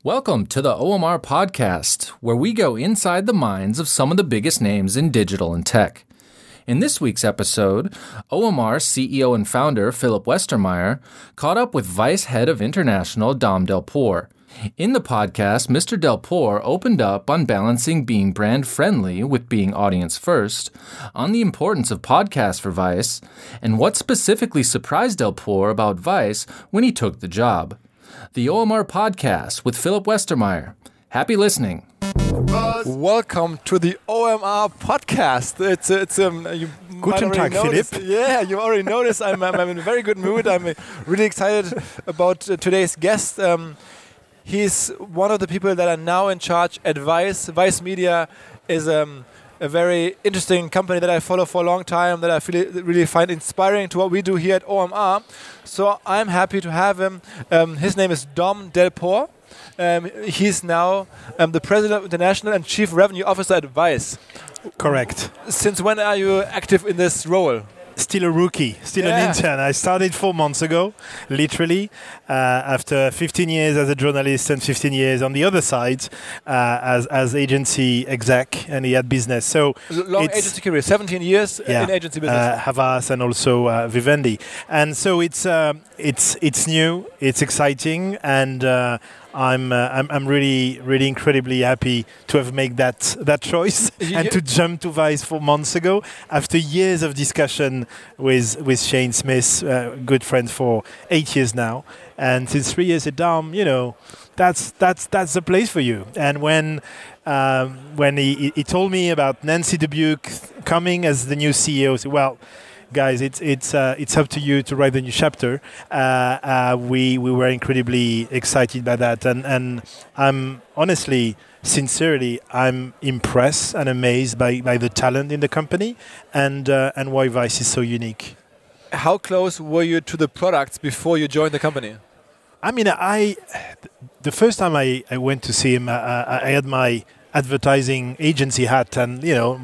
Welcome to the OMR podcast, where we go inside the minds of some of the biggest names in digital and tech. In this week's episode, OMR CEO and founder Philipp Westermeier caught up with Vice Head of International Dom Delpour. In the podcast, Mr. Delpour opened up on balancing being brand-friendly with being audience-first, on the importance of podcasts for Vice, and what specifically surprised Delpour about Vice when he took the job. The OMR podcast with Philipp Westermeier. Happy listening. Welcome to the OMR podcast. Guten Tag, Philipp. Yeah, you already noticed. I'm in a very good mood. I'm really excited about today's guest. He's one of the people that are now in charge at Vice. Vice Media is a very interesting company that I follow for a long time, that I really find inspiring to what we do here at OMR. So I'm happy to have him. His name is Dom Delpour. He's now the President of International and Chief Revenue Officer at Vice. Correct. Since when are you active in this role? Still a rookie, still an intern. I started 4 months ago, literally, after 15 years as a journalist and 15 years on the other side as agency exec and he had business. So long agency career, 17 years in agency business. Havas and also Vivendi. And so it's new, it's exciting, and I'm really incredibly happy to have made that choice and to jump to Vice 4 months ago after years of discussion with Shane Smith, good friend for 8 years now, and since 3 years at Dom, that's the place for you. And when he told me about Nancy Dubuque coming as the new CEO, I said, well, guys, it's up to you to write the new chapter. We were incredibly excited by that, and I'm honestly, sincerely, I'm impressed and amazed by the talent in the company and why Vice is so unique. How close were you to the products before you joined the company? I mean, the first time I went to see him, I had my advertising agency hat and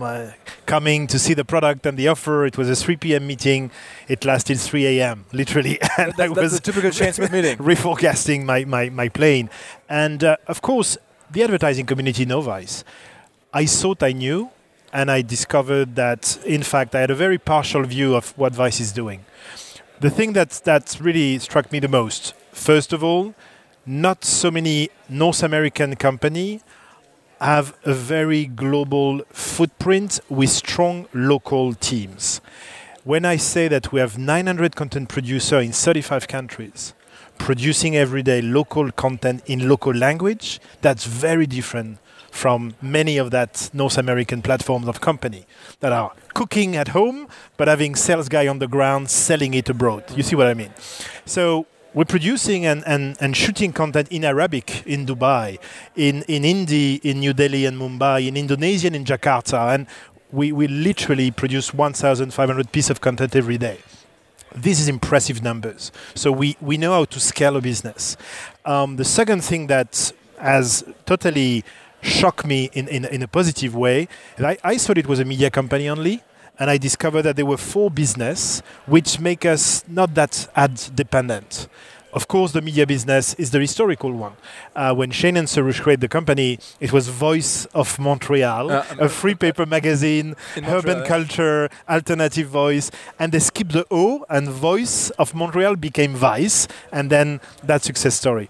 coming to see the product and the offer. It was a 3 p.m. meeting. It lasted 3 a.m. literally. And that's a typical Shane Smith meeting. Reforecasting my plane. And of course, the advertising community knows Vice. I thought I knew, and I discovered that, in fact, I had a very partial view of what Vice is doing. The thing that really struck me the most, first of all, not so many North American companies have a very global footprint with strong local teams. When I say that we have 900 content producers in 35 countries, producing every day local content in local language, that's very different from many of that North American platforms of company that are cooking at home, but having sales guy on the ground selling it abroad. You see what I mean? So we're producing and shooting content in Arabic in Dubai, in Hindi, in New Delhi and Mumbai, in Indonesia and in Jakarta, and we literally produce 1,500 pieces of content every day. This is impressive numbers. So we know how to scale a business. The second thing that has totally shocked me in a positive way, I thought it was a media company only. And I discovered that there were 4 businesses which make us not that ad dependent. Of course, the media business is the historical one. When Shane and Soroush created the company, it was Voice of Montreal, a free paper magazine, urban culture, alternative voice, and they skipped the O, and Voice of Montreal became Vice, and then that success story.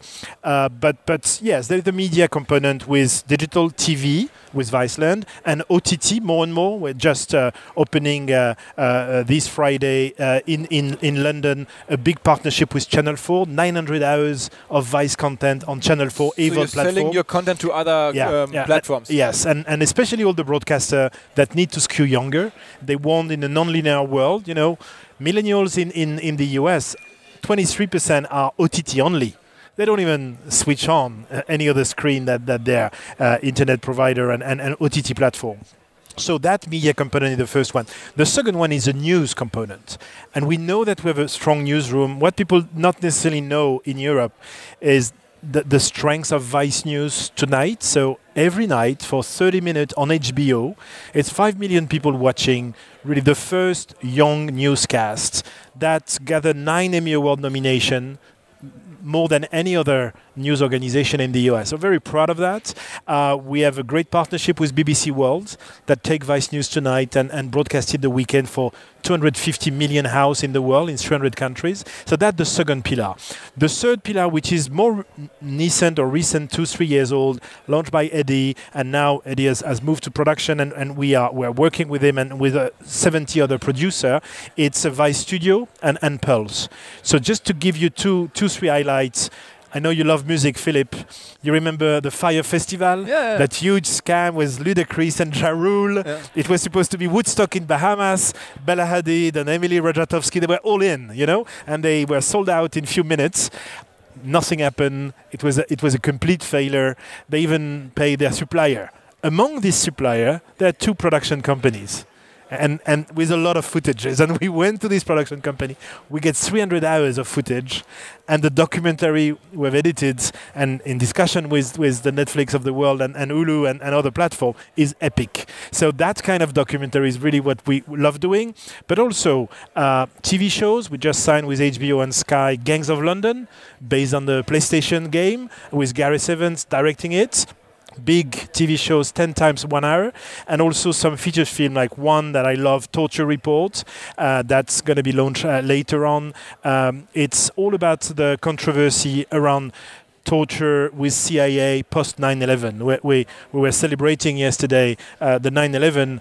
But yes, there is the media component with digital TV, with Viceland, and OTT more and more. We're just opening this Friday in London a big partnership with Channel 4, 900 hours of Vice content on Channel 4 AVOD platform. So you're selling your content to other platforms? Yes, and especially all the broadcasters that need to skew younger. They want in a non-linear world, millennials in the US, 23% are OTT only. They don't even switch on any other screen that their internet provider and OTT platform. So that media component is the first one. The second one is a news component. And we know that we have a strong newsroom. What people not necessarily know in Europe is the strength of Vice News tonight. So every night for 30 minutes on HBO, it's 5 million people watching really the first young newscast that gathered 9 Emmy Award nominations, more than any other news organization in the US. So very proud of that. We have a great partnership with BBC World that take Vice News Tonight and broadcasted the weekend for 250 million houses in the world in 300 countries. So that's the second pillar. The third pillar, which is more recent, 2-3 years old, launched by Eddie, and now Eddie has moved to production, and we're working with him and with 70 other producers. It's a Vice Studio and Pulse. So just to give you three highlights. I know you love music, Philip. You remember the Fire Festival? Yeah. That huge scam with Ludacris and Ja Rule. Yeah. It was supposed to be Woodstock in Bahamas. Bella Hadid and Emily Ratajkowski, they were all in, and they were sold out in a few minutes. Nothing happened. It was a complete failure. They even paid their supplier. Among these suppliers, there are 2 production companies. And with a lot of footages. And we went to this production company. We get 300 hours of footage. And the documentary we've edited and in discussion with the Netflix of the world and Hulu and other platforms is epic. So that kind of documentary is really what we love doing. But also TV shows. We just signed with HBO and Sky Gangs of London, based on the PlayStation game, with Gareth Evans directing it. Big TV shows, 10 times 1 hour, and also some feature film like one that I love, Torture Report, that's going to be launched later on. It's all about the controversy around torture with CIA post 9/11. We were celebrating yesterday the 9/11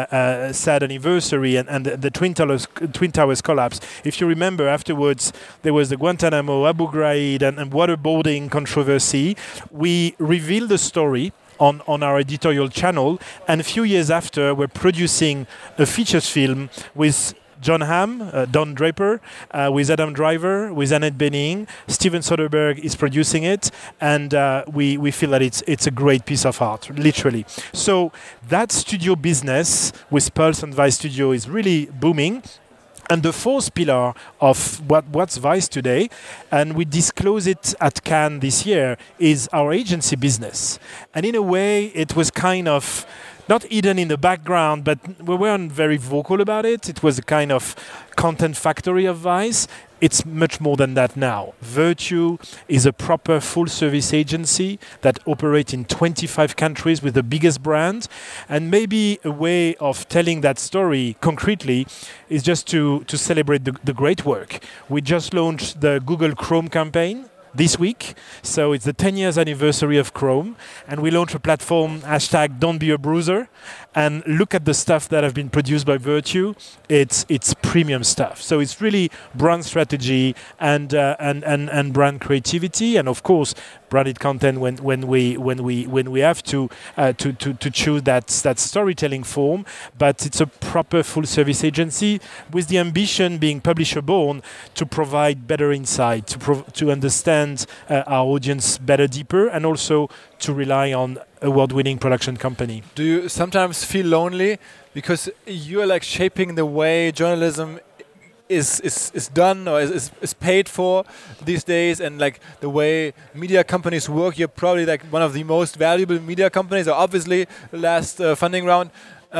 sad anniversary and the Twin Towers collapse. If you remember, afterwards there was the Guantanamo, Abu Ghraib and waterboarding controversy. We revealed the story on our editorial channel, and a few years after we're producing a features film with John Hamm, Don Draper, with Adam Driver, with Annette Bening. Steven Soderbergh is producing it, and we feel that it's a great piece of art, literally. So that studio business with Pulse and Vice Studio is really booming. And the fourth pillar of what's Vice today, and we disclose it at Cannes this year, is our agency business. And in a way, it was kind of not hidden in the background, but we weren't very vocal about it. It was a kind of content factory of Vice. It's much more than that now. Virtue is a proper full-service agency that operates in 25 countries with the biggest brands. And maybe a way of telling that story concretely is just to celebrate the great work. We just launched the Google Chrome campaign this week. So it's the 10 years anniversary of Chrome, and we launched a platform, #Don'tBeABruiser, and look at the stuff that have been produced by Virtue. It's premium stuff. So it's really brand strategy and brand creativity, and of course branded content when we have to choose that storytelling form. But it's a proper full service agency with the ambition, being publisher born, to provide better insight, to understand our audience better, deeper, and also to rely on award-winning production company. Do you sometimes feel lonely because you're like shaping the way journalism is done or is paid for these days, and like the way media companies work? You're probably like one of the most valuable media companies, or obviously the last funding round,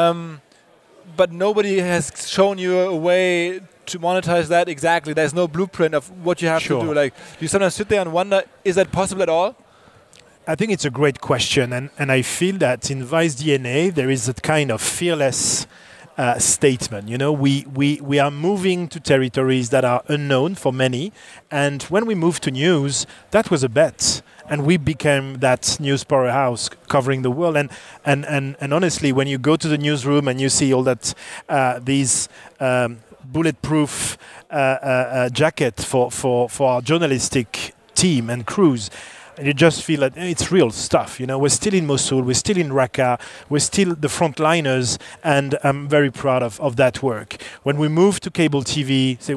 but nobody has shown you a way to monetize that exactly. There's no blueprint of what you have to do. Like, you sometimes sit there and wonder, is that possible at all? I think it's a great question, and I feel that in Vice DNA there is a kind of fearless statement. You know, we are moving to territories that are unknown for many, and when we moved to news, that was a bet, and we became that news powerhouse covering the world. And honestly, when you go to the newsroom and you see all that these bulletproof jacket for our journalistic team and crews, and you just feel that it's real stuff. You know, we're still in Mosul, we're still in Raqqa, we're still the frontliners, and I'm very proud of that work. When we move to cable TV, say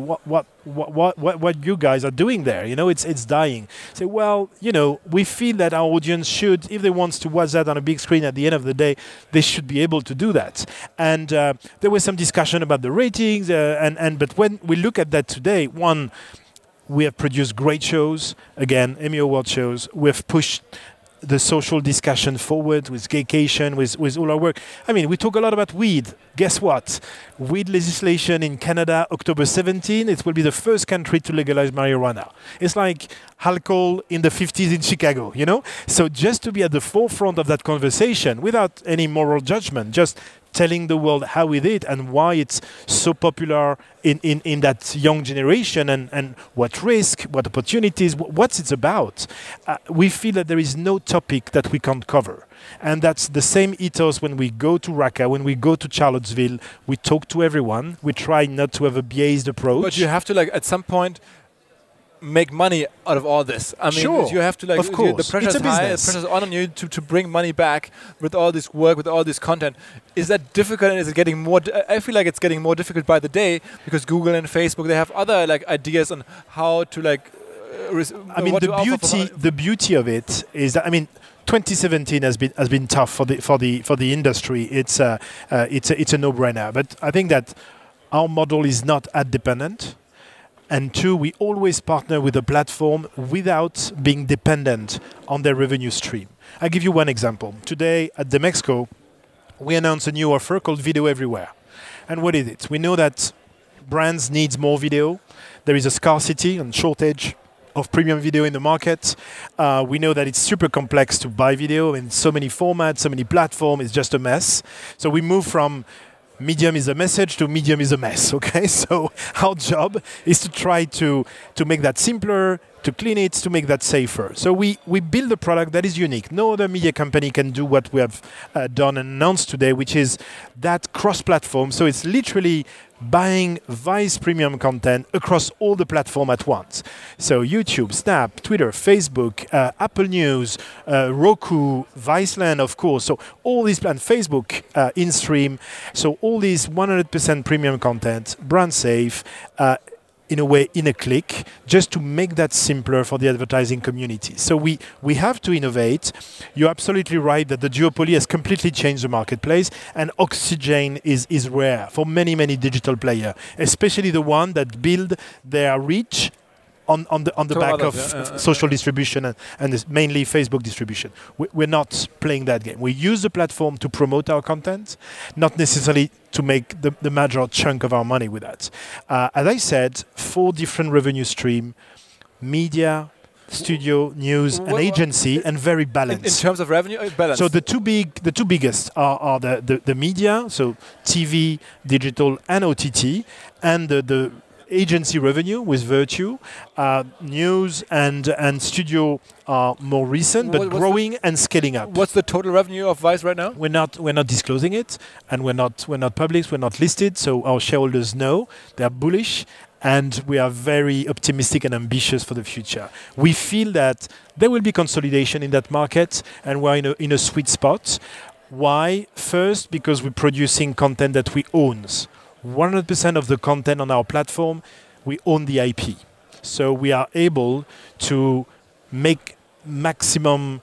what you guys are doing there? You know, it's dying. Say, well, you know, we feel that our audience should, if they want to watch that on a big screen at the end of the day, they should be able to do that. And there was some discussion about the ratings, but when we look at that today, we have produced great shows, again, Emmy Award shows. We have pushed the social discussion forward with Gaycation, with all our work. I mean, we talk a lot about weed. Guess what? Weed legislation in Canada, October 17, it will be the first country to legalize marijuana. It's like alcohol in the 50s in Chicago, you know? So just to be at the forefront of that conversation without any moral judgment, just telling the world how it is and why it's so popular in that young generation and what risk, what opportunities, what it's about. We feel that there is no topic that we can't cover. And that's the same ethos when we go to Raqqa, when we go to Charlottesville. We talk to everyone. We try not to have a biased approach. But you have to, like, at some point, make money out of all this. I mean, sure, you have to, like, of course. The pressure's high, the pressure's on you to bring money back with all this work, with all this content. Is that difficult, and is it getting more? I feel like it's getting more difficult by the day because Google and Facebook, they have other, like, ideas on how to, like. I mean, the beauty of it is that, I mean, 2017 has been tough for the industry. It's a no-brainer. But I think that our model is not ad dependent. And two, we always partner with a platform without being dependent on their revenue stream. I'll give you one example. Today at Demexco, we announced a new offer called Video Everywhere. And what is it? We know that brands need more video. There is a scarcity and shortage of premium video in the market. We know that it's super complex to buy video in so many formats, so many platforms. It's just a mess. So we move from medium is a message to medium is a mess, okay? So our job is to try to make that simpler, to clean it, to make that safer. So we build a product that is unique. No other media company can do what we have done and announced today, which is that cross-platform. So it's literally buying Vice premium content across all the platforms at once. So YouTube, Snap, Twitter, Facebook, Apple News, Roku, Viceland, of course. So all these, and Facebook, InStream. So all these 100% premium content, brand safe, in a way, in a click, just to make that simpler for the advertising community. So we have to innovate. You're absolutely right that the duopoly has completely changed the marketplace, and oxygen is rare for many, many digital players, especially the one that build their reach on the back of social distribution and mainly Facebook distribution. We're not playing that game. We use the platform to promote our content, not necessarily to make the major chunk of our money with that. As I said, 4 different revenue stream: media, studio, news, and agency, and very balanced. In terms of revenue, balance. So the two biggest are the media, so TV, digital, and OTT, and the agency revenue with Virtue. News and studio are more recent, but growing and scaling up. What's the total revenue of Vice right now? We're not disclosing it, and we're not public, we're not listed, so our shareholders know. They are bullish, and we are very optimistic and ambitious for the future. We feel that there will be consolidation in that market, and we're in a sweet spot. Why? First, because we're producing content that we own. 100% of the content on our platform, we own the IP. So we are able to make maximum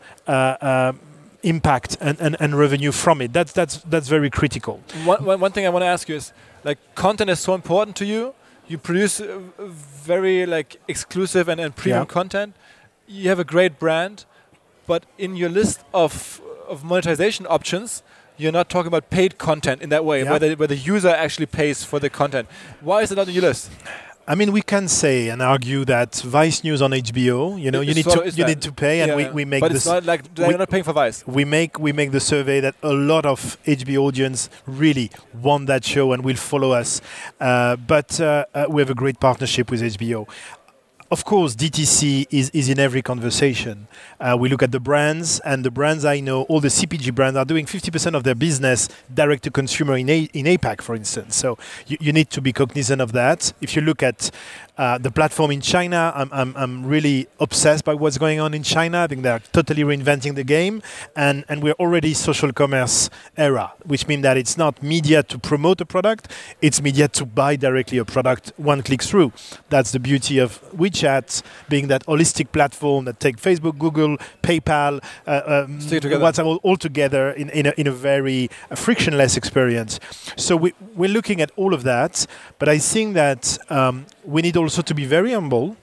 impact and revenue from it. That's very critical. One thing I want to ask you is, like, content is so important to you. You produce very, like, exclusive and premium content. You have a great brand, but in your list of monetization options, you're not talking about paid content in that way, where the user actually pays for the content. Why is it not on your list? I mean, we can say and argue that Vice News on HBO, you need to pay, and we make this. But it's not like they're not paying for Vice. We make the survey that a lot of HBO audience really want that show and will follow us. But we have a great partnership with HBO. Of course, DTC is in every conversation. We look at the brands, and the brands I know, all the CPG brands are doing 50% of their business direct to consumer in APAC, for instance. So you need to be cognizant of that. If you look at the platform in China, I'm really obsessed by what's going on in China. I think they're totally reinventing the game, and we're already social commerce era, which means that it's not media to promote a product, it's media to buy directly a product one click through. That's the beauty of WeChat being that holistic platform that take Facebook, Google, PayPal, WhatsApp all together in a very frictionless experience. So we're looking at all of that, but I think that we need also to be very humble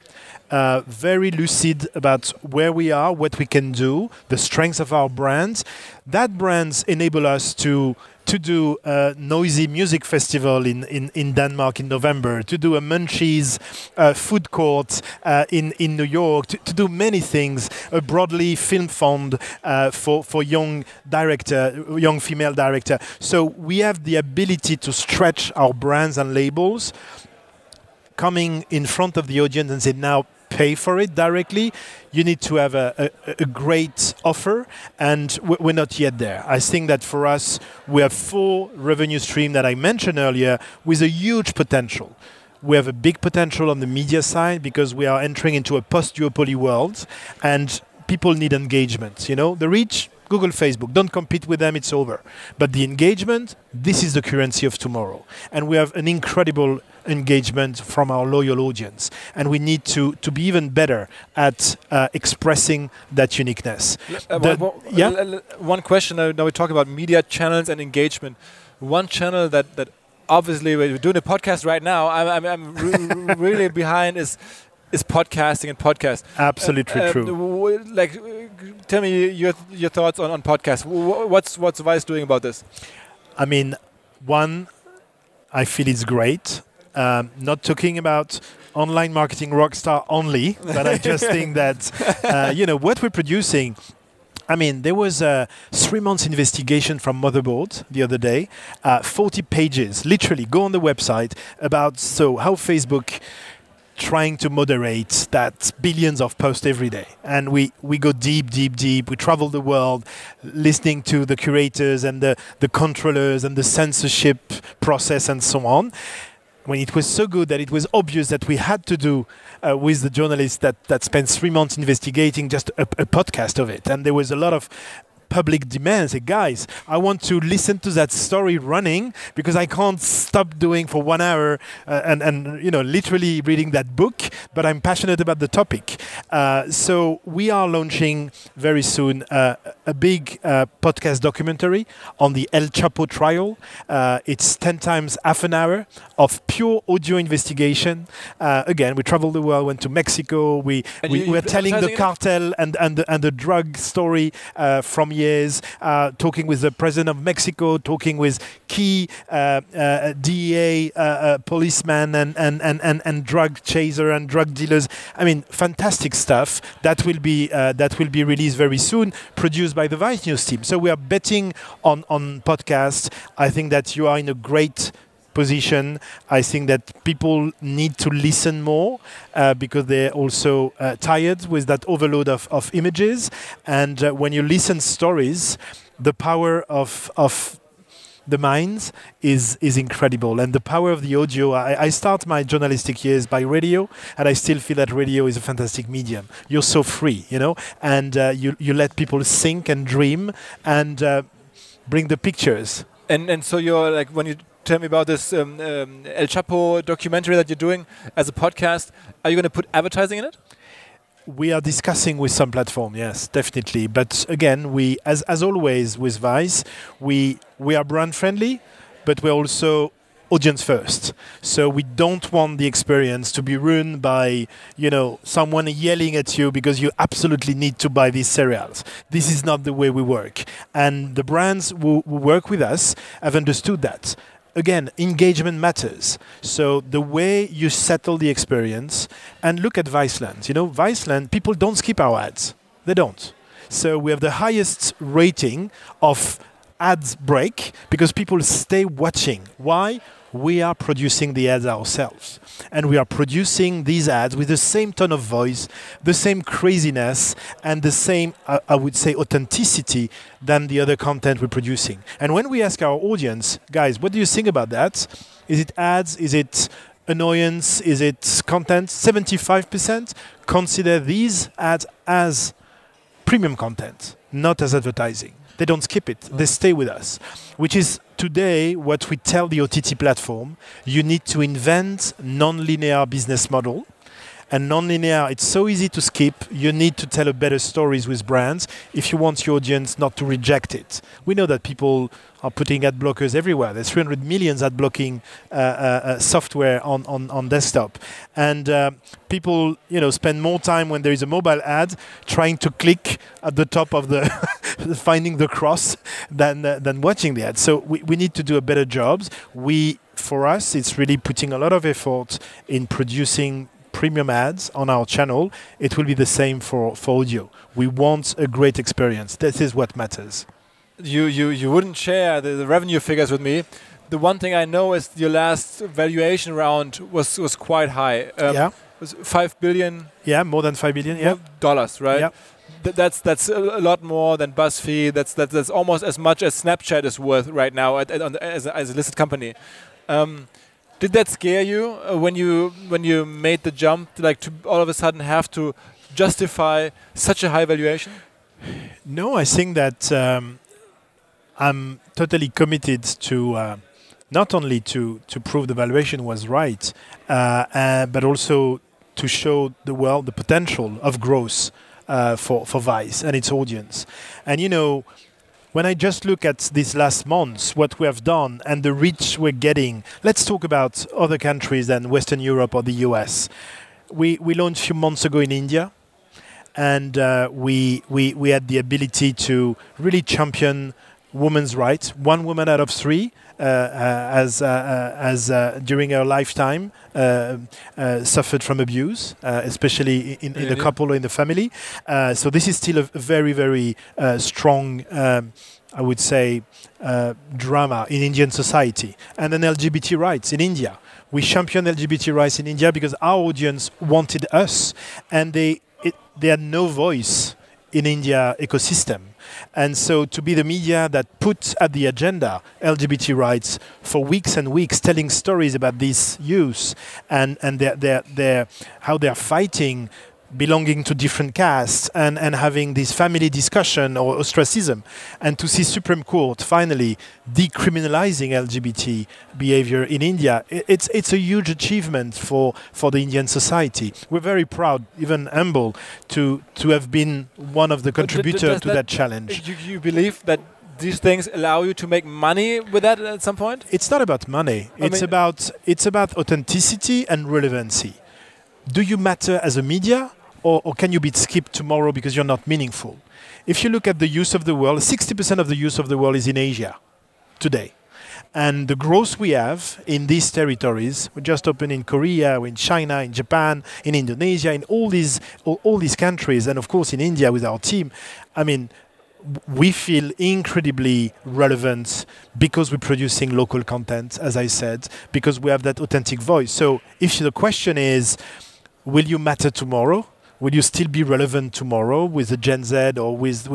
very lucid about where we are, what we can do, the strengths of our brands. That brands enable us to do a noisy music festival in Denmark in November, to do a Munchies food court in New York, to do many things, a Broadly film fund for young female director. So we have the ability to stretch our brands and labels, coming in front of the audience and say, now pay for it directly. You need to have a great offer, and we're not yet there. I think that for us, we have 4 revenue streams that I mentioned earlier with a huge potential. We have a big potential on the media side because we are entering into a post-duopoly world, and people need engagement. The reach, Google, Facebook, don't compete with them, it's over. But the engagement, this is the currency of tomorrow. And we have an incredible engagement from our loyal audience. And we need to be even better at expressing that uniqueness. One question, now we talk about media channels and engagement. One channel that obviously we're doing a podcast right now, I'm really behind is podcasting and podcast. Absolutely true. Tell me your thoughts on podcasts. What's Vice doing about this? I mean, one, I feel it's great. Not talking about online marketing rockstar only, but I just think that what we're producing. I mean, there was a 3 months investigation from Motherboard the other day, 40 pages, literally, go on the website about how Facebook trying to moderate that billions of posts every day. And we go deep. We travel the world listening to the curators and the controllers and the censorship process and so on. When it was so good that it was obvious that we had to do with the journalists that spent 3 months investigating just a podcast of it. And there was a lot of public demand. Say, guys, I want to listen to that story running because I can't stop doing for 1 hour and literally reading that book, but I'm passionate about the topic. So we are launching very soon a big podcast documentary on the El Chapo trial. It's 10 times half an hour of pure audio investigation. Again, we traveled the world, went to Mexico. We're telling the cartel and the drug story from years, talking with the president of Mexico, talking with key DEA policemen and drug chaser and drug dealers. I mean, fantastic stuff that will be released very soon, produced by the Vice News team. So we are betting on podcasts. I think that you are in a great position. I think that people need to listen more because they're also tired with that overload of images. And when you listen stories, the power of the minds is incredible. And the power of the audio, I start my journalistic years by radio, and I still feel that radio is a fantastic medium. You're so free, and you let people think and dream and bring the pictures. And so you're like, when you tell me about this El Chapo documentary that you're doing as a podcast, are you going to put advertising in it? We are discussing with some platform, yes, definitely. But again, we, as always with Vice, we are brand friendly, but we're also audience first. So we don't want the experience to be ruined by, someone yelling at you because you absolutely need to buy these cereals. This is not the way we work. And the brands who work with us have understood that. Again, engagement matters. So the way you settle the experience, and look at Viceland. Viceland, people don't skip our ads. They don't. So we have the highest rating of ads break because people stay watching. Why? We are producing the ads ourselves. And we are producing these ads with the same tone of voice, the same craziness, and the same, I would say, authenticity than the other content we're producing. And when we ask our audience, guys, what do you think about that? Is it ads? Is it annoyance? Is it content? 75% consider these ads as premium content, not as advertising. They don't skip it. They stay with us, which is today what we tell the OTT platform. You need to invent non-linear business model And non-linear, it's so easy to skip. You need to tell a better stories with brands if you want your audience not to reject it. We know that people are putting ad blockers everywhere. There's 300 million ad blocking software on desktop, and people, spend more time when there is a mobile ad trying to click at the top of the finding the cross than watching the ad. So we need to do a better job. For us, it's really putting a lot of effort in producing premium ads on our channel. It will be the same for audio. We want a great experience. This is what matters. You wouldn't share the revenue figures with me. The one thing I know is your last valuation round was quite high. Yeah. It was $5 billion. Yeah, more than $5 billion. Yeah. Dollars, right? Yeah. That's a lot more than BuzzFeed. That's almost as much as Snapchat is worth right now as a listed company. Did that scare you when you made the jump to all of a sudden have to justify such a high valuation? No, I think that I'm totally committed to not only to prove the valuation was right, but also to show the world the potential of growth for Vice and its audience. And when I just look at these last months, what we have done and the reach we're getting, let's talk about other countries than Western Europe or the US. We launched a few months ago in India, and we had the ability to really champion women's rights. 1 woman out of 3 has during her lifetime suffered from abuse, especially in the couple or in the family. So this is still a very, very strong, I would say, drama in Indian society. And then LGBT rights in India. We championed LGBT rights in India because our audience wanted us, and they had no voice in India ecosystem. And so to be the media that put at the agenda LGBT rights for weeks and weeks, telling stories about this youth and their how they're fighting belonging to different castes and having this family discussion or ostracism, and to see Supreme Court finally decriminalizing LGBT behavior in India, it's a huge achievement for the Indian society. We're very proud, even humble, to have been one of the contributors to that challenge. You believe that these things allow you to make money with that at some point? It's not about money. It's about authenticity and relevancy. Do you matter as a media, or can you be skipped tomorrow because you're not meaningful? If you look at the youth of the world, 60% of the youth of the world is in Asia today. And the growth we have in these territories, we just opened in Korea, in China, in Japan, in Indonesia, in all these countries, and of course in India with our team. I mean, we feel incredibly relevant because we're producing local content, as I said, because we have that authentic voice. So if the question is, will you matter tomorrow? Will you still be relevant tomorrow with the Gen Z or with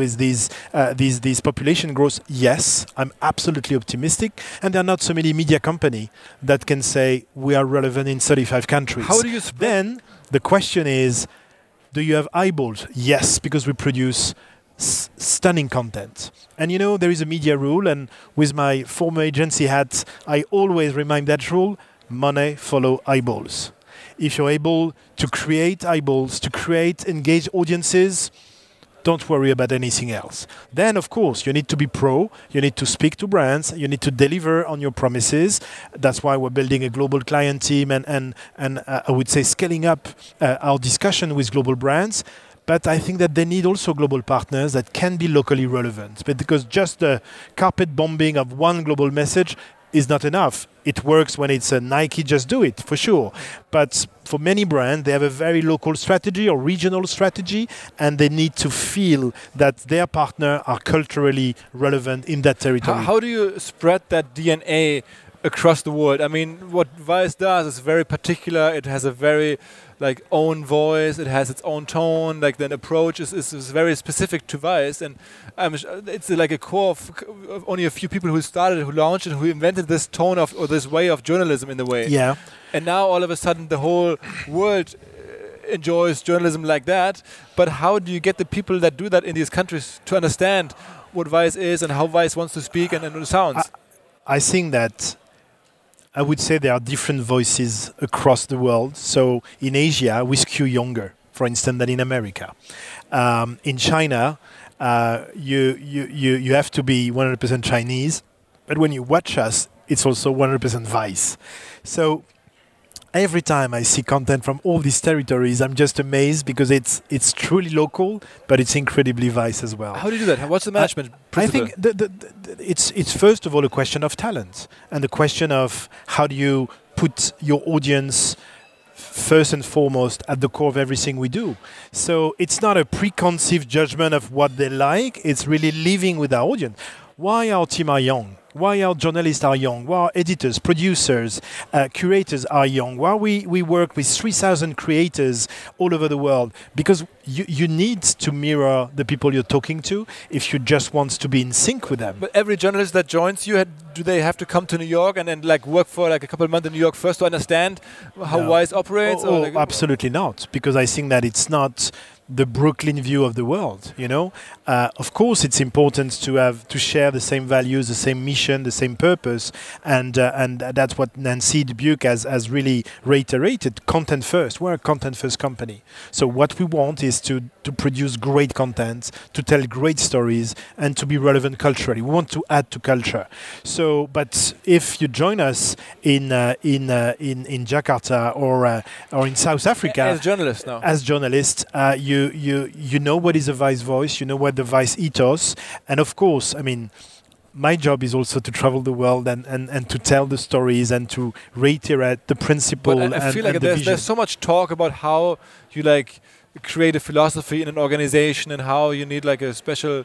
these population growth? Yes, I'm absolutely optimistic. And there are not so many media companies that can say we are relevant in 35 countries. How do you Then the question is, do you have eyeballs? Yes, because we produce stunning content. And there is a media rule, and with my former agency hat, I always remind that rule: money follow eyeballs. If you're able to create eyeballs, to create engaged audiences, don't worry about anything else. Then, of course, you need to be you need to speak to brands, you need to deliver on your promises. That's why we're building a global client team and I would say scaling up our discussion with global brands. But I think that they need also global partners that can be locally relevant. But because just the carpet bombing of one global message is not enough. It works when it's a Nike, just do it, for sure. But for many brands, they have a very local strategy or regional strategy, and they need to feel that their partner are culturally relevant in that territory. How do you spread that DNA across the world? I mean, what Vice does is very particular. It has a very own voice. It has its own tone. The approach is very specific to Vice, and it's like a core of only a few people who started it, who launched it, who invented this tone or this way of journalism in the way. Yeah. And now all of a sudden the whole world enjoys journalism like that. But how do you get the people that do that in these countries to understand what Vice is and how Vice wants to speak and it sounds? I think that I would say there are different voices across the world. So in Asia, we skew younger, for instance, than in America. In China, you have to be 100% Chinese, but when you watch us, it's also 100% Vice. So every time I see content from all these territories, I'm just amazed because it's truly local, but it's incredibly Vice as well. How do you do that? What's the management I principle? think it's first of all a question of talent and the question of how do you put your audience first and foremost at the core of everything we do. So it's not a preconceived judgment of what they like. It's really living with our audience. Why our team are young? Why our journalists are young? Why our editors, producers, curators are young? Why we work with 3,000 creators all over the world? Because you need to mirror the people you're talking to if you just want to be in sync with them. But every journalist that joins you, do they have to come to New York and then like work for like a couple of months in New York first to understand how No. Vice operates? Oh, absolutely not, because I think that it's not the Brooklyn view of the world. Of course, it's important to share the same values, the same mission, the same purpose, and that's what Nancy Dubuque has really reiterated. Content first. We're a content first company. So what we want is to produce great content, to tell great stories, and to be relevant culturally. We want to add to culture. So, but if you join us in Jakarta or in South Africa as journalists now, as journalists, you know what is a Vice voice, you know what the Vice ethos, and of course, I mean, my job is also to travel the world and to tell the stories and to reiterate the principle. But I feel like there's so much talk about how you like create a philosophy in an organization and how you need like a special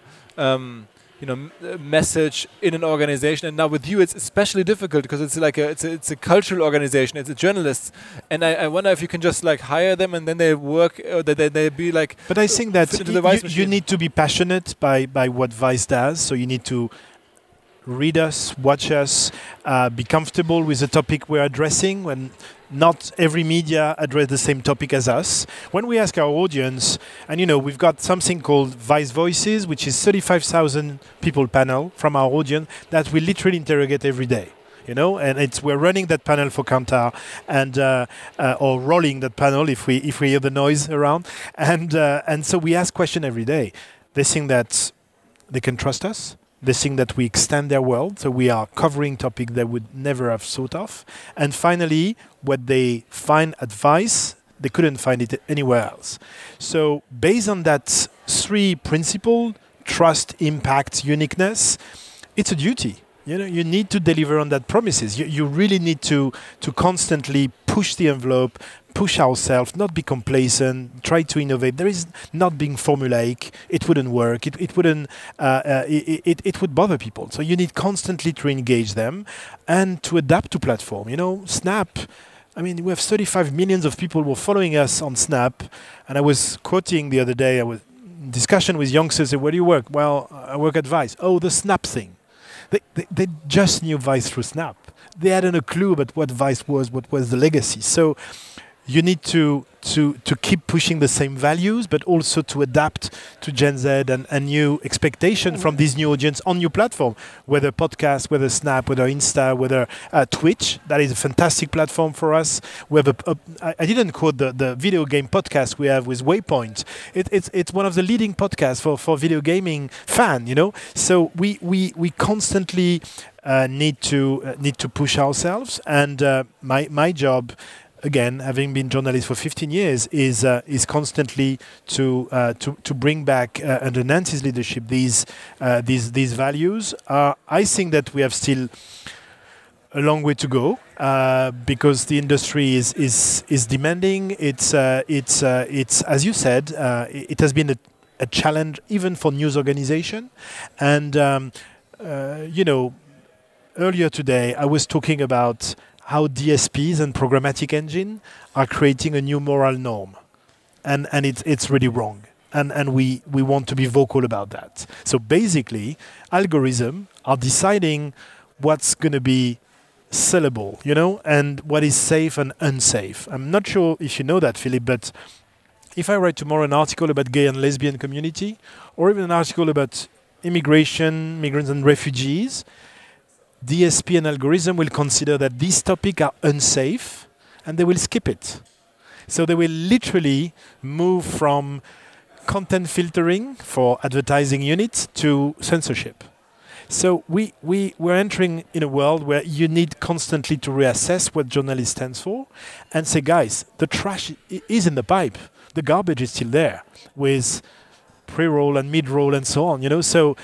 message in an organization. And now with you, it's especially difficult because it's like it's a cultural organization. It's a journalists, and I wonder if you can just like hire them and then they work. They be like. But I think that you need to be passionate by what Vice does. So you need to read us, watch us, be comfortable with the topic we're addressing. When not every media address the same topic as us. When we ask our audience, and we've got something called Vice Voices, which is 35,000 people panel from our audience that we literally interrogate every day. And we're running that panel for Kantar and or rolling that panel if we hear the noise around, and so we ask questions every day. They think that they can trust us. They think that we extend their world, so we are covering topics they would never have thought of. And finally, what they find at Vice, they couldn't find it anywhere else. So based on that three principles, trust, impact, uniqueness, it's a duty. You need to deliver on that promises. You really need to constantly push the envelope, push ourselves, not be complacent, try to innovate. There is not being formulaic. It wouldn't work. It wouldn't. It would bother people. So you need constantly to engage them and to adapt to platform. Snap. I mean, we have 35 million of people who are following us on Snap. And I was quoting the other day. I was in discussion with youngsters. Where do you work? Well, I work at Vice. Oh, the Snap thing. They just knew Vice through Snap. They hadn't a clue about what Vice was, what was the legacy. So you need to keep pushing the same values, but also to adapt to Gen Z and new expectation from this new audience on new platform, whether podcast, whether Snap, whether Insta, whether Twitch. That is a fantastic platform for us. We have I didn't quote the video game podcast we have with Waypoint. It's one of the leading podcasts for video gaming fan. So we constantly need to push ourselves, and my job, again, having been journalist for 15 years, is constantly to bring back under Nancy's leadership these values. I think that we have still a long way to go because the industry is demanding. It's as you said, it has been a challenge even for news organization, and earlier today I was talking about how DSPs and programmatic engine are creating a new moral norm. And it's really wrong. And we want to be vocal about that. So basically, algorithms are deciding what's going to be sellable, and what is safe and unsafe. I'm not sure if you know that, Philip, but if I write tomorrow an article about gay and lesbian community, or even an article about immigration, migrants and refugees, DSP and algorithm will consider that these topics are unsafe and they will skip it. So they will literally move from content filtering for advertising units to censorship. So we're entering in a world where you need constantly to reassess what journalist stands for and say, guys, the trash is in the pipe. The garbage is still there with pre-roll and mid-roll and so on. So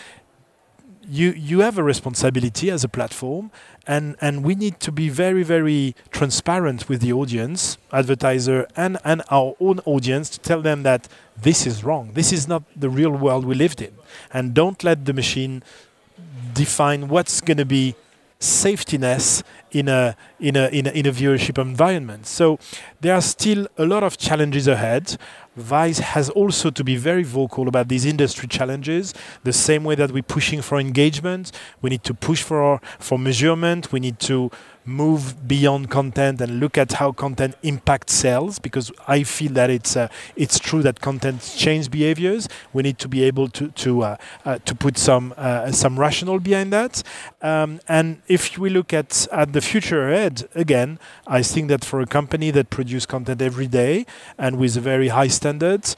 you have a responsibility as a platform, and we need to be very, very transparent with the audience, advertiser, and our own audience to tell them that this is wrong. This is not the real world we lived in. And don't let the machine define what's going to be safetiness in a viewership environment. So there are still a lot of challenges ahead. Vice has also to be very vocal about these industry challenges. The same way that we're pushing for engagement, we need to push for measurement. We need to move beyond content and look at how content impacts sales, because I feel that it's true that content changes behaviors. We need to be able to put some rationale behind that. And if we look at the future ahead, again, I think that for a company that produces content every day and with very high standards,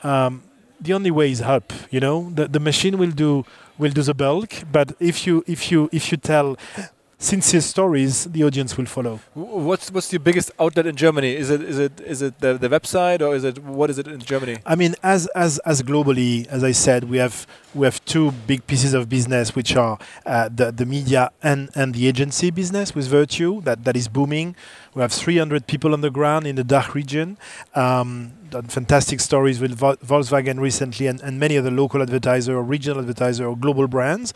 the only way is up. The machine will do the bulk, but if you tell sincere stories, the audience will follow. What's your biggest outlet in Germany? Is it the website, or what is it in Germany? I mean, as globally, as I said, we have two big pieces of business, which are the media and the agency business with Virtue that is booming. We have 300 people on the ground in the DACH region. Done fantastic stories with Volkswagen recently, and many other local advertiser or regional advertiser or global brands.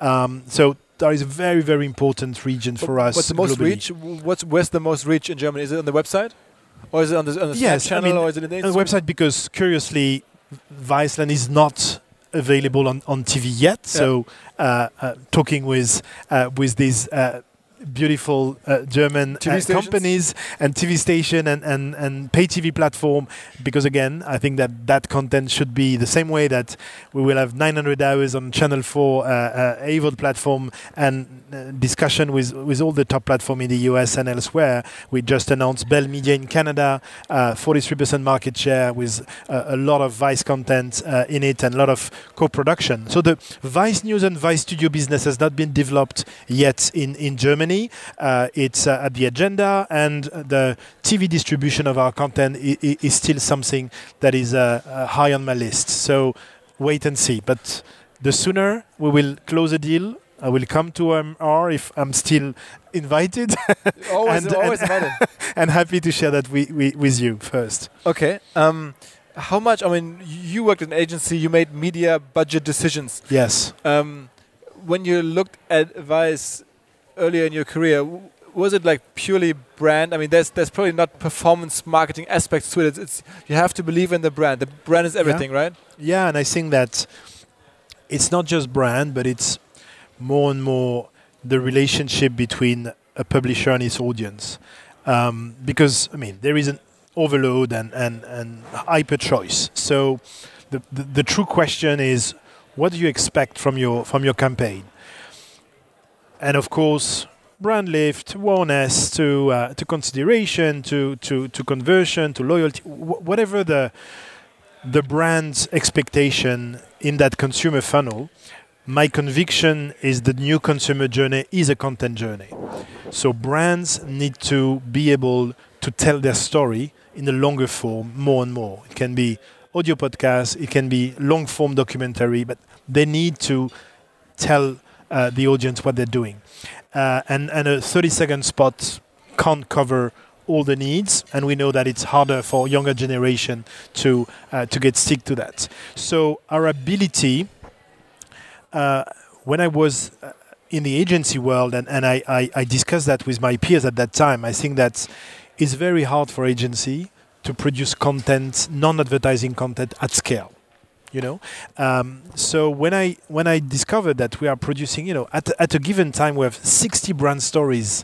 So that is a very, very important region for us. What's the most globally. reach? Where's the most reach in Germany? Is it on the website, or is it on the yes, channel, or is it in the on the website? Because curiously, Viceland is not available on TV yet. Yeah. So talking with these beautiful German companies and TV station and pay TV platform, because again, I think that content should be the same way that we will have 900 hours on Channel 4 AVOD platform and discussion with all the top platform in the US and elsewhere. We just announced Bell Media in Canada, 43% market share with a lot of Vice content in it and a lot of co-production. So the Vice News and Vice Studio business has not been developed yet in Germany. It's at the agenda, and the TV distribution of our content is still something that is high on my list. So wait and see. But the sooner we will close a deal, I will come to OMR if I'm still invited. Always invited. And happy to share that with you first. Okay. How much? I mean, you worked in an agency. You made media budget decisions. Yes. When you looked at Vice earlier in your career, was it like purely brand? I mean, there's probably not performance marketing aspects to it. It's you have to believe in the brand. The brand is everything, right? Yeah, and I think that it's not just brand, but it's more and more the relationship between a publisher and its audience. Because, I mean, there is an overload and hyper choice. So the true question is, what do you expect from your campaign? And of course, brand lift, awareness, to consideration, to conversion, to loyalty, whatever the brand's expectation in that consumer funnel. My conviction is the new consumer journey is a content journey. So brands need to be able to tell their story in a longer form more and more. It can be audio podcast, it can be long form documentary, but they need to tell the audience what they're doing. And a 30-second spot can't cover all the needs, and we know that it's harder for younger generation to get stick to that. So our ability, when I was in the agency world, and I discussed that with my peers at that time, I think that it's very hard for agency to produce content, non-advertising content at scale. So when I discovered that we are producing, at a given time we have 60 brand stories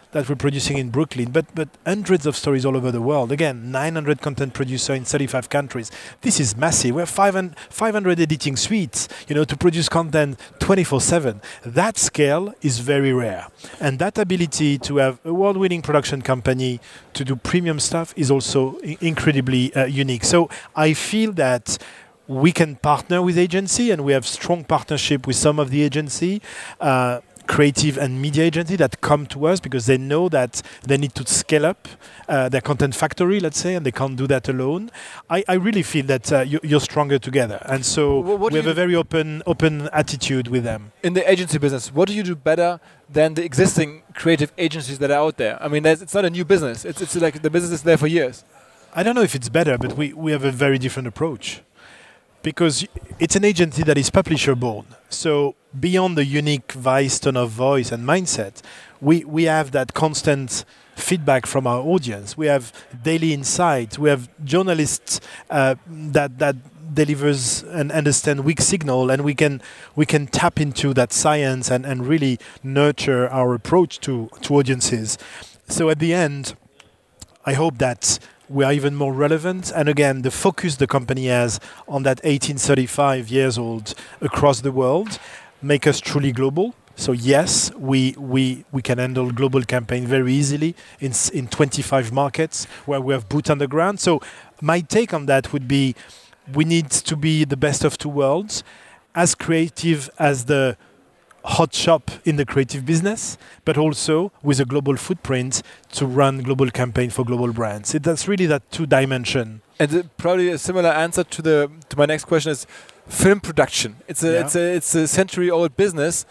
that we're producing in Brooklyn, but hundreds of stories all over the world. Again, 900 content producers in 35 countries. This is massive. We have 500 editing suites, to produce content 24/7. That scale is very rare, and that ability to have a world-winning production company to do premium stuff is also incredibly unique. So I feel that we can partner with agency, and we have strong partnership with some of the agency, creative and media agency that come to us because they know that they need to scale up their content factory, let's say, and they can't do that alone. I really feel that you're stronger together, and so we have a very open attitude with them. In the agency business, what do you do better than the existing creative agencies that are out there? I mean, it's not a new business. It's like the business is there for years. I don't know if it's better, but we have a very different approach. Because it's an agency that is publisher born. So beyond the unique Vice tone of voice and mindset, we have that constant feedback from our audience. We have daily insights. We have journalists that delivers and understand weak signal, and we can tap into that science and really nurture our approach to audiences. So at the end, I hope that we are even more relevant. And again, the focus the company has on that 18-35 years old across the world make us truly global. So yes, we can handle global campaign very easily in 25 markets where we have boot on the ground. So my take on that would be we need to be the best of two worlds, as creative as the hot shop in the creative business, but also with a global footprint to run global campaign for global brands. That's really that two dimension. And probably a similar answer to my next question is film production. It's a century-old business.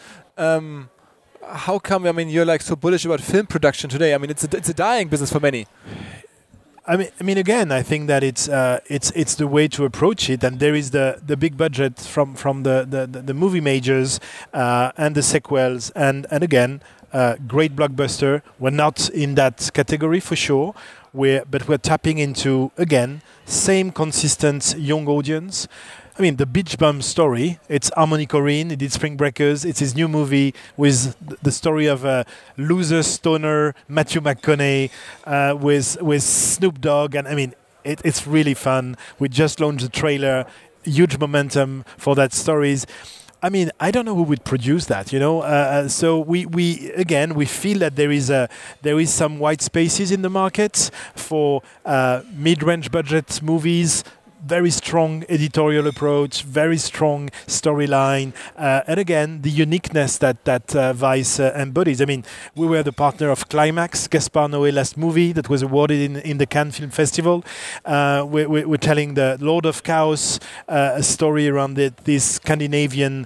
How come? I mean, you're like so bullish about film production today. I mean, it's a dying business for many. I mean, again, I think that it's the way to approach it, and there is the big budget from the movie majors and the sequels, and again, great blockbuster. We're not in that category for sure. But we're tapping into again same consistent young audience. I mean, the Beach Bum story, it's Harmony Korine, he did Spring Breakers, it's his new movie with the story of a loser stoner, Matthew McConaughey, with Snoop Dogg, and I mean, it's really fun. We just launched the trailer, huge momentum for that stories. I mean, I don't know who would produce that, so we feel that there is some white spaces in the market for mid-range budget movies. Very strong editorial approach, very strong storyline, and again, the uniqueness that Vice embodies. I mean, we were the partner of Climax, Gaspar Noé last movie that was awarded in the Cannes Film Festival. We're telling the Lord of Chaos, a story around these Scandinavian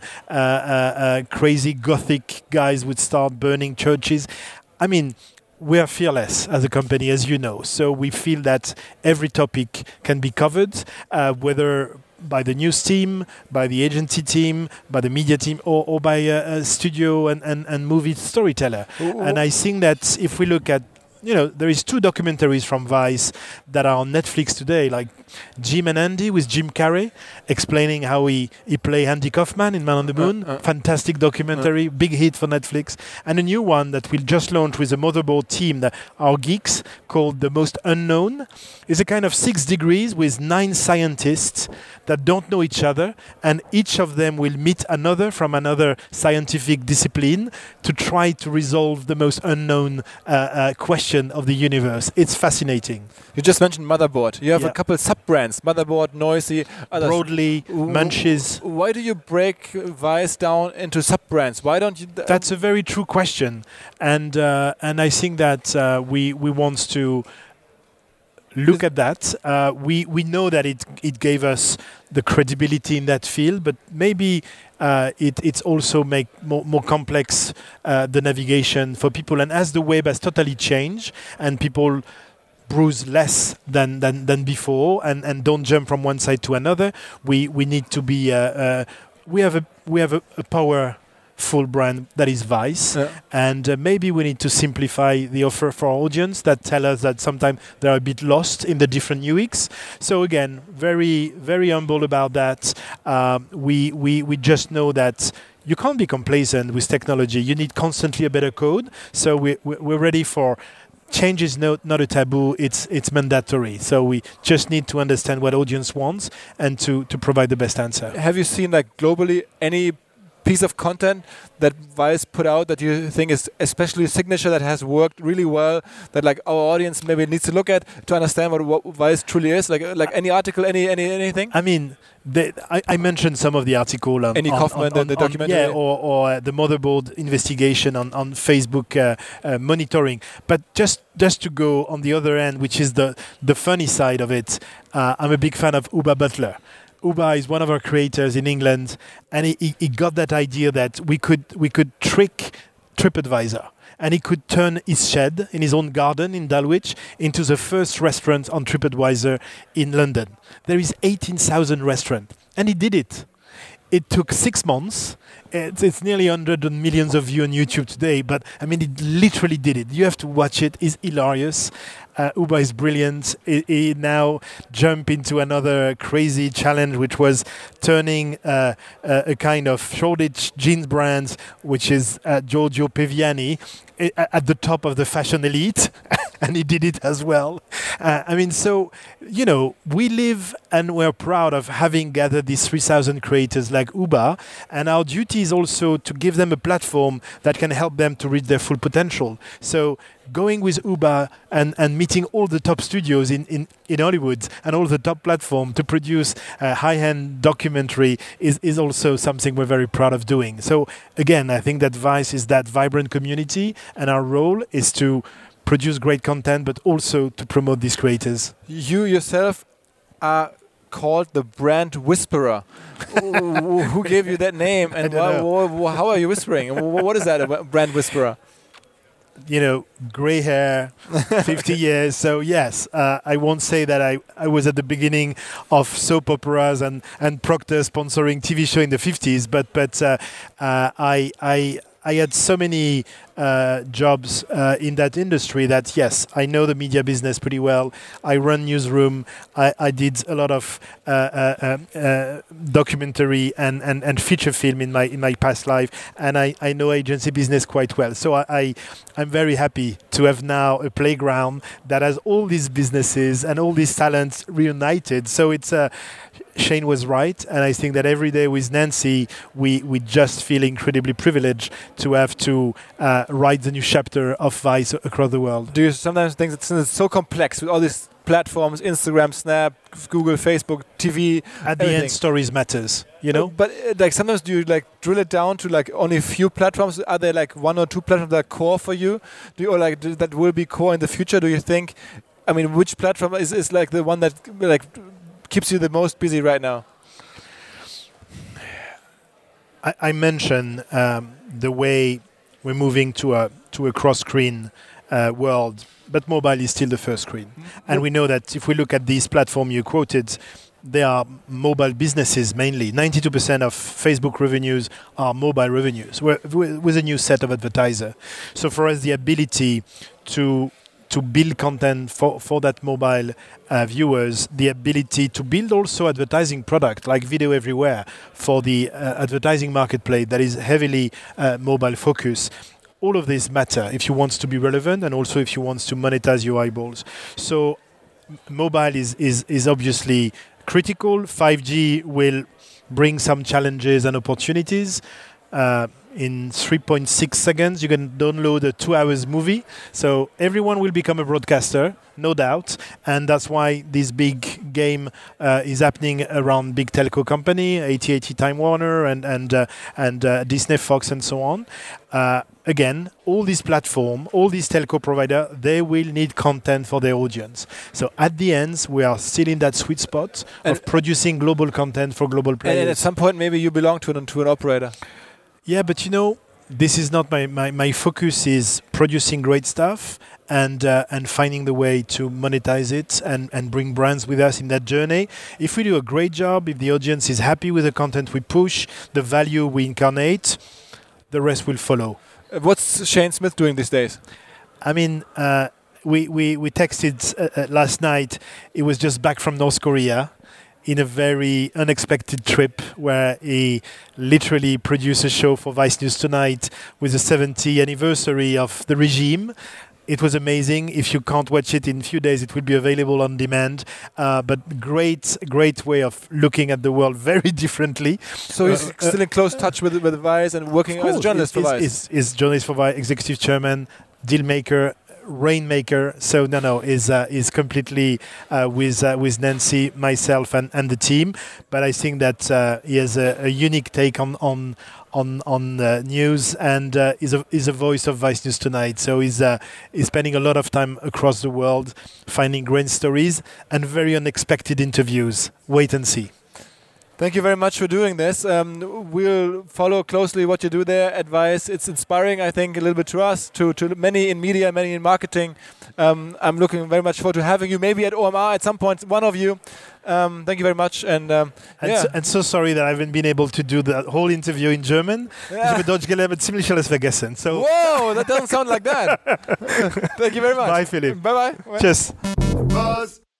crazy Gothic guys would start burning churches. I mean, we are fearless as a company, as you know. So we feel that every topic can be covered, whether by the news team, by the agency team, by the media team, or by a studio and movie storyteller. Ooh. And I think that if we look at, there is 2 documentaries from Vice that are on Netflix today, like Jim and Andy with Jim Carrey, explaining how he played Andy Kaufman in Man on the Moon. Fantastic documentary, big hit for Netflix. And a new one that we'll just launch with a Motherboard team that are geeks, called The Most Unknown. It's a kind of 6 degrees with 9 scientists that don't know each other, and each of them will meet another from another scientific discipline to try to resolve the most unknown question of the universe. It's fascinating. You just mentioned Motherboard. You have a couple sub-brands, Motherboard, Noisy, others. Broadly, Munchies. Why do you break Vice down into sub-brands? Why don't you... That's a very true question. And I think that we want to look at that. We know that it gave us the credibility in that field, but maybe it's also make more complex the navigation for people. And as the web has totally changed and people browse less than before and don't jump from one side to another, we need to be we have a powerful brand that is Vice, and maybe we need to simplify the offer for our audience that tell us that sometimes they're a bit lost in the different UX. So again, very, very humble about that. We just know that you can't be complacent with technology. You need constantly a better code. So we're ready for change is not a taboo. It's mandatory. So we just need to understand what audience wants and to provide the best answer. Have you seen like globally any piece of content that Vice put out that you think is especially signature, that has worked really well, that like our audience maybe needs to look at to understand what Vice truly is? Like any article, anything? I mean, I mentioned some of the article on Annie Kaufman, the documentary, or the motherboard investigation on Facebook monitoring. But just to go on the other end, which is the funny side of it, I'm a big fan of Uba Butler. Uba is one of our creators in England, and he got that idea that we could trick TripAdvisor, and he could turn his shed in his own garden in Dulwich into the first restaurant on TripAdvisor in London. There is 18,000 restaurants, and he did it. It took 6 months. It's nearly 100 millions of views on YouTube today, but I mean, it literally did it. You have to watch it. It's hilarious. Uba is brilliant. He now jumped into another crazy challenge, which was turning a kind of Shoreditch jeans brand, which is Giorgio Peviani, at the top of the fashion elite. And he did it as well. I mean, so, you know, we live and we're proud of having gathered these 3,000 creators like Uba. And our duty is also to give them a platform that can help them to reach their full potential. So going with Uba and meeting all the top studios in Hollywood and all the top platforms to produce a high-end documentary is also something we're very proud of doing. So again, I think that Vice is that vibrant community, and our role is to produce great content, but also to promote these creators. You yourself are called the brand whisperer. Who gave you that name, and how are you whispering? What is that, a brand whisperer? You know, gray hair, 50 years. So yes, I won't say that I was at the beginning of soap operas and Procter sponsoring TV show in the 50s, but I had so many jobs in that industry that, yes, I know the media business pretty well. I run newsroom. I did a lot of documentary and feature film in my past life, and I know agency business quite well. So I'm very happy to have now a playground that has all these businesses and all these talents reunited. So it's Shane was right, and I think that every day with Nancy, we just feel incredibly privileged to have to write the new chapter of Vice across the world. Do you sometimes think that since it's so complex with all these platforms, Instagram, Snap, Google, Facebook, TV, at the end, stories matters, you know? But like sometimes do you like drill it down to like only a few platforms? Are there like one or two platforms that are core for you? That will be core in the future? Do you think? I mean, which platform is like the one that like keeps you the most busy right now? I mentioned the way we're moving to a cross-screen world, but mobile is still the first screen. Mm-hmm. And we know that if we look at these platforms you quoted, they are mobile businesses mainly. 92% of Facebook revenues are mobile revenues with a new set of advertisers. So for us, the ability to build content for that mobile viewers, the ability to build also advertising product like Video Everywhere for the advertising marketplace that is heavily mobile focused. All of this matter if you want to be relevant and also if you want to monetize your eyeballs. So mobile is obviously critical. 5G will bring some challenges and opportunities. In 3.6 seconds, you can download a 2 hours movie. So everyone will become a broadcaster, no doubt. And that's why this big game is happening around big telco company, AT&T, Time Warner, and Disney, Fox, and so on. Again, all these platforms, all these telco providers, they will need content for their audience. So at the end, we are still in that sweet spot of producing global content for global players. And at some point, maybe you belong to an operator. Yeah, but you know, this is not my focus. Is producing great stuff and finding the way to monetize it and bring brands with us in that journey. If we do a great job, if the audience is happy with the content we push, the value we incarnate, the rest will follow. What's Shane Smith doing these days? I mean, we texted last night. He was just back from North Korea. in a very unexpected trip where he literally produced a show for Vice News Tonight with the 70th anniversary of the regime. It was amazing. If you can't watch it in a few days, it will be available on demand. But great way of looking at the world very differently. So he's still in close touch with Vice and working as a journalist for Vice. Is journalist for Vice, executive chairman, deal maker, rainmaker. So is completely with Nancy, myself, and the team. But I think that he has a unique take on news and is a voice of Vice News Tonight. So he's spending a lot of time across the world finding great stories and very unexpected interviews. Wait and see. Thank you very much for doing this. We'll follow closely what you do there at Vice. It's inspiring, I think, a little bit to us, to many in media, many in marketing. I'm looking very much forward to having you, maybe at OMR at some point, one of you. Thank you very much. And so sorry that I haven't been able to do the whole interview in German. Yeah. Ich habe Deutsch gelernt, ziemlich alles vergessen. So. Whoa, that doesn't sound like that. Thank you very much. Bye, Philipp. Bye-bye. Tschüss. Buzz.